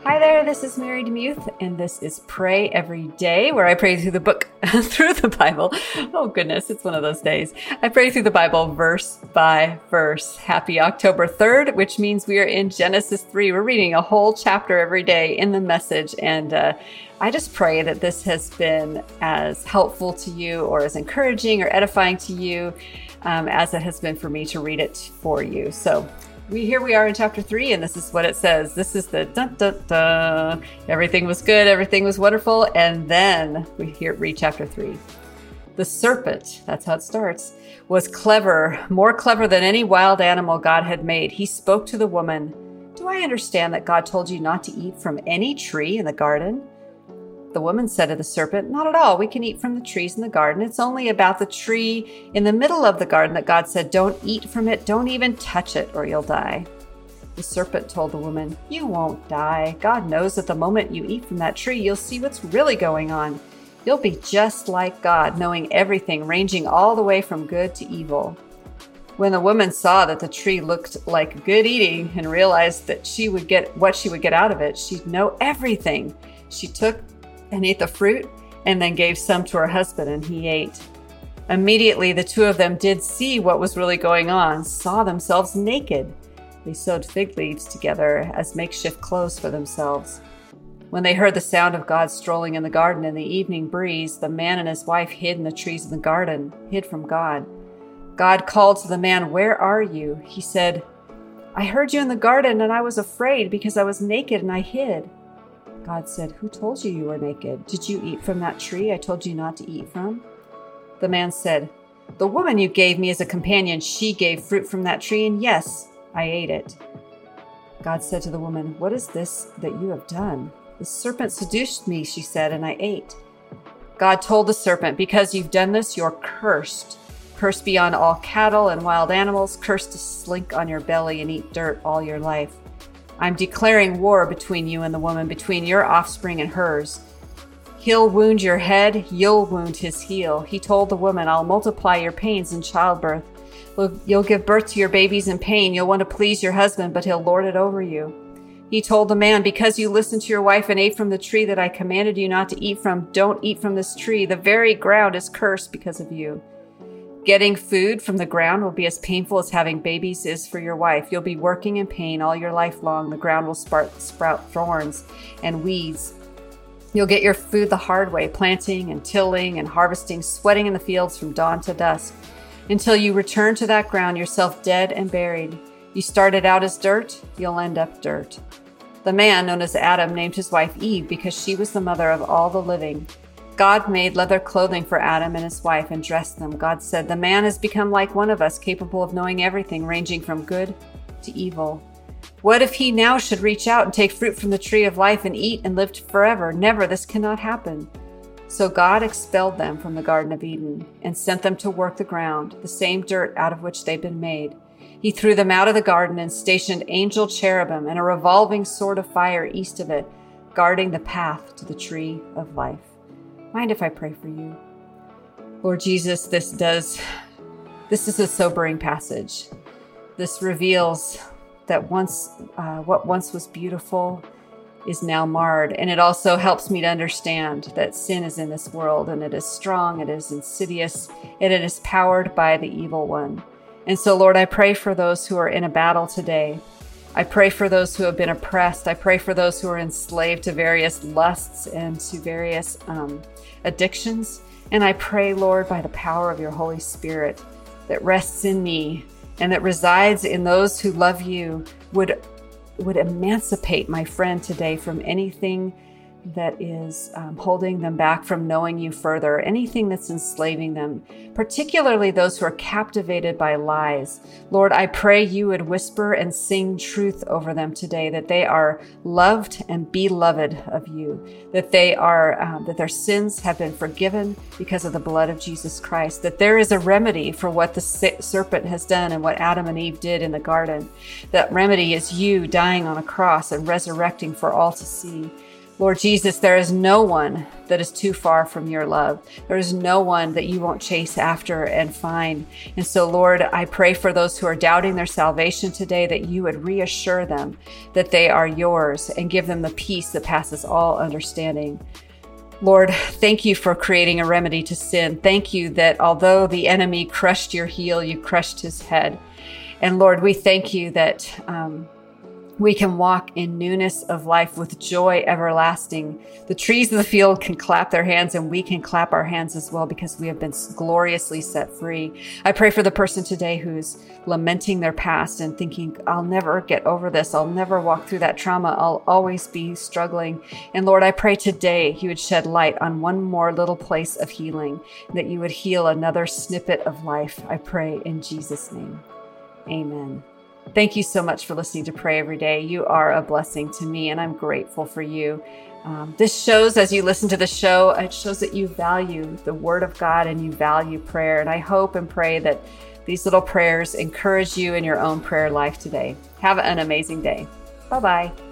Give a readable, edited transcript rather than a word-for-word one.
Hi there, this is Mary DeMuth, and this is Pray Every Day, where I pray through the book, through the Bible. Oh goodness, it's one of those days. I pray through the Bible verse by verse. Happy October 3rd, which means we are in Genesis 3. We're reading a whole chapter every day in the Message, and I just pray that this has been as helpful to you or as encouraging or edifying to you as it has been for me to read it for you. So here we are in chapter 3, and this is what it says. This is the dun dun dun. Everything was good, everything was wonderful, and then we read chapter 3. The serpent, that's how it starts, was clever, more clever than any wild animal God had made. He spoke to the woman, "Do I understand that God told you not to eat from any tree in the garden?" The woman said to the serpent, "Not at all. We can eat from the trees in the garden. It's only about the tree in the middle of the garden that God said, 'Don't eat from it. Don't even touch it, or you'll die.'" The serpent told the woman, "You won't die. God knows that the moment you eat from that tree, you'll see what's really going on. You'll be just like God, knowing everything, ranging all the way from good to evil." When the woman saw that the tree looked like good eating and realized that she would get out of it, she'd know everything. She took and ate the fruit, and then gave some to her husband, and he ate. Immediately, the two of them did see what was really going on, saw themselves naked. They sewed fig leaves together as makeshift clothes for themselves. When they heard the sound of God strolling in the garden in the evening breeze, the man and his wife hid in the trees in the garden, hid from God. God called to the man, "Where are you?" He said, "I heard you in the garden, and I was afraid because I was naked and I hid." God said, "Who told you you were naked? Did you eat from that tree I told you not to eat from?" The man said, "The woman you gave me as a companion, she gave fruit from that tree, and yes, I ate it." God said to the woman, "What is this that you have done?" "The serpent seduced me," she said, "and I ate." God told the serpent, "Because you've done this, you're cursed. Cursed beyond all cattle and wild animals, cursed to slink on your belly and eat dirt all your life. I'm declaring war between you and the woman, between your offspring and hers. He'll wound your head, you'll wound his heel." He told the woman, "I'll multiply your pains in childbirth. You'll give birth to your babies in pain. You'll want to please your husband, but he'll lord it over you." He told the man, "Because you listened to your wife and ate from the tree that I commanded you not to eat from, don't eat from this tree. The very ground is cursed because of you. Getting food from the ground will be as painful as having babies is for your wife. You'll be working in pain all your life long. The ground will sprout thorns and weeds. You'll get your food the hard way, planting and tilling and harvesting, sweating in the fields from dawn to dusk, until you return to that ground, yourself dead and buried. You started out as dirt, you'll end up dirt." The man, known as Adam, named his wife Eve because she was the mother of all the living. God made leather clothing for Adam and his wife and dressed them. God said, "The man has become like one of us, capable of knowing everything, ranging from good to evil. What if he now should reach out and take fruit from the tree of life and eat and live forever? Never, this cannot happen." So God expelled them from the Garden of Eden and sent them to work the ground, the same dirt out of which they'd been made. He threw them out of the garden and stationed angel cherubim and a revolving sword of fire east of it, guarding the path to the tree of life. Mind if I pray for you? Lord Jesus, this is a sobering passage. This reveals that what once was beautiful is now marred. And it also helps me to understand that sin is in this world, and it is strong, it is insidious, and it is powered by the evil one. And so, Lord, I pray for those who are in a battle today. I pray for those who have been oppressed. I pray for those who are enslaved to various lusts and to various addictions. And I pray, Lord, by the power of your Holy Spirit that rests in me and that resides in those who love you would emancipate my friend today from anything that is holding them back from knowing you further, anything that's enslaving them, particularly those who are captivated by lies. Lord, I pray you would whisper and sing truth over them today, that they are loved and beloved of you, that that their sins have been forgiven because of the blood of Jesus Christ, that there is a remedy for what the serpent has done and what Adam and Eve did in the garden. That remedy is you dying on a cross and resurrecting for all to see. Lord Jesus, there is no one that is too far from your love. There is no one that you won't chase after and find. And so, Lord, I pray for those who are doubting their salvation today, that you would reassure them that they are yours and give them the peace that passes all understanding. Lord, thank you for creating a remedy to sin. Thank you that although the enemy crushed your heel, you crushed his head. And Lord, we thank you that we can walk in newness of life with joy everlasting. The trees of the field can clap their hands, and we can clap our hands as well, because we have been gloriously set free. I pray for the person today who's lamenting their past and thinking, I'll never get over this. I'll never walk through that trauma. I'll always be struggling. And Lord, I pray today you would shed light on one more little place of healing, that you would heal another snippet of life. I pray in Jesus' name. Amen. Thank you so much for listening to Pray Every Day. You are a blessing to me, and I'm grateful for you. This shows, as you listen to the show, it shows that you value the Word of God and you value prayer. And I hope and pray that these little prayers encourage you in your own prayer life today. Have an amazing day. Bye-bye.